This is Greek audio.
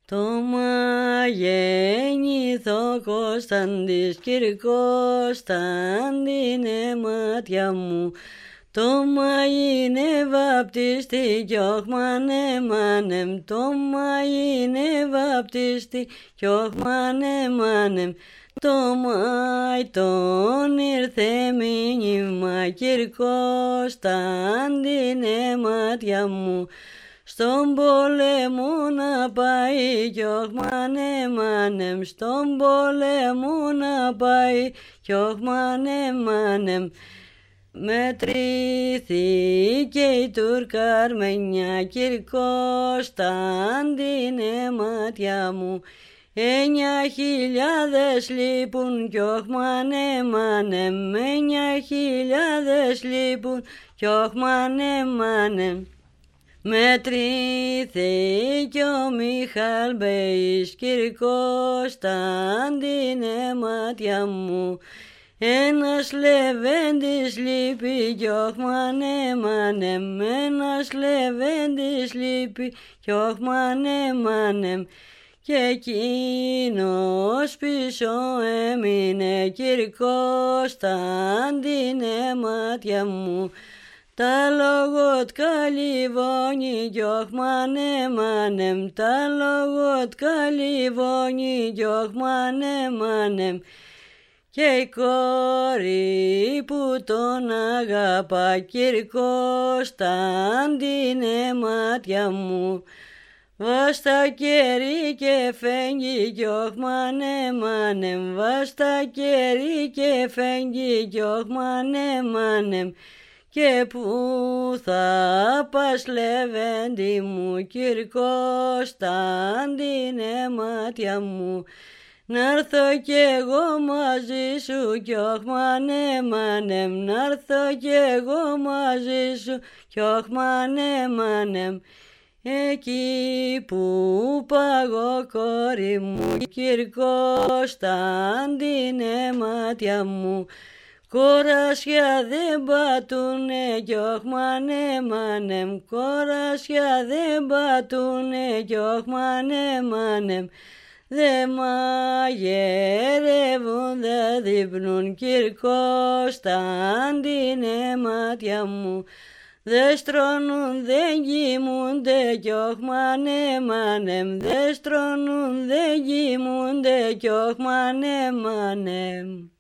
Το μαγεννηθώ Κωνσταντής Κυρκώσταντινε μάτια μου, το μαγίνε βαπτίστη κι όχμανε μάνεμ, το μαγίνε βαπτίστη κι όχμανε μάνεμ, το μάι τον ήρθε μήνυμα Κυρκώσταντινε μάτια μου, στον πόλεμο να πάει κι όχμανε μάνεμ, στον πόλεμο να πάει κι όχμανε μάνεμ. Μετρήθηκε η Τουρκαρμένια Κυρκώσταντινε μάτια μου, 9.000 λείπουν κι όχμανε μάνεμ, 9.000 λείπουν κι όχμανε μάνεμ. Μετρήθηκε ο Μιχάλ Μπέης Κυρκώσταντινε μάτια μου, ένας λεβέντης λείπει κι όχμανε μάνεμ, ένας λεβέντης λείπει κι όχμανε μάνεμ, και εκείνος πίσω έμεινε Κυρκώσταντινε μάτια μου, τα λογότκα λιβώνει κι όχμανε μάνεμ, τα λογότκα λιβώνει κι όχμανε μάνεμ, και η κόρη που τον αγαπά Κυρκώσταντινε μάτια μου, βάστα κερί και φέγγει κι όχμανε μάνεμ, βάστα κερί και φέγγει κι όχμανε μάνεμ, και πού θα πας λεβέντη μου Κυρκώσταντινε μάτια μου, να'ρθω κι εγώ μαζί σου κι όχμανε μάνεμ, να'ρθω κι εγώ μαζί σου κι όχμανε μάνεμ, εκεί που πάγω κόρη μου Κυρκώσταντινε μάτια μου, κοράσια δεν πατούνε κι όχμανε μάνεμ, κοράσια δεν πατούνε κι όχμανε μάνεμ, δε μαγειρεύουν, δε δείπνουν Κυρκώσταντινε μάτια μου, δε στρώνουν, δεν κοιμούνται κι όχμανε μάνεμ, δε στρώνουν, δεν κοιμούνται κι όχμανε μάνεμ.